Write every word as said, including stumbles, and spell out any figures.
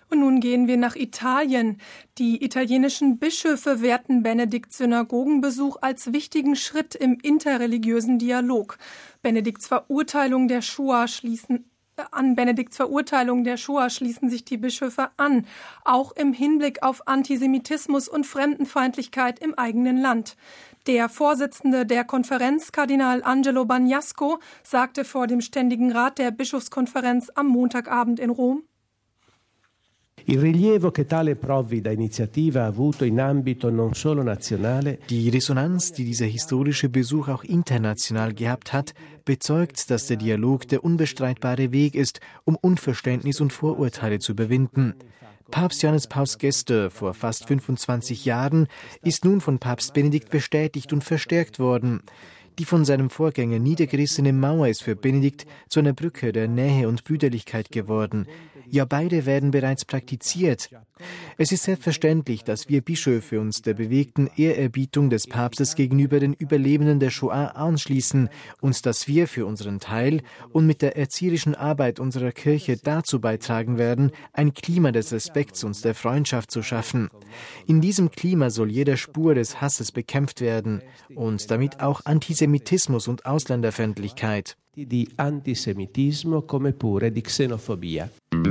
Und nun gehen wir nach Italien. Die italienischen Bischöfe werten Benedikts Synagogenbesuch als wichtigen Schritt im interreligiösen Dialog. Benedikts Verurteilung der Shoah schließen An Benedikts Verurteilung der Shoah schließen sich die Bischöfe an, auch im Hinblick auf Antisemitismus und Fremdenfeindlichkeit im eigenen Land. Der Vorsitzende der Konferenz, Kardinal Angelo Bagnasco, sagte vor dem Ständigen Rat der Bischofskonferenz am Montagabend in Rom: Die Resonanz, die dieser historische Besuch auch international gehabt hat, bezeugt, dass der Dialog der unbestreitbare Weg ist, um Unverständnis und Vorurteile zu überwinden. Papst Johannes Pauls Geste vor fast fünfundzwanzig Jahren ist nun von Papst Benedikt bestätigt und verstärkt worden. Die von seinem Vorgänger niedergerissene Mauer ist für Benedikt zu einer Brücke der Nähe und Brüderlichkeit geworden. Ja, beide werden bereits praktiziert. Es ist selbstverständlich, dass wir Bischöfe uns der bewegten Ehrerbietung des Papstes gegenüber den Überlebenden der Shoah anschließen und dass wir für unseren Teil und mit der erzieherischen Arbeit unserer Kirche dazu beitragen werden, ein Klima des Respekts und der Freundschaft zu schaffen. In diesem Klima soll jede Spur des Hasses bekämpft werden und damit auch Antisemitismus und Ausländerfeindlichkeit. Di antisemitismo come pure di xenofobia.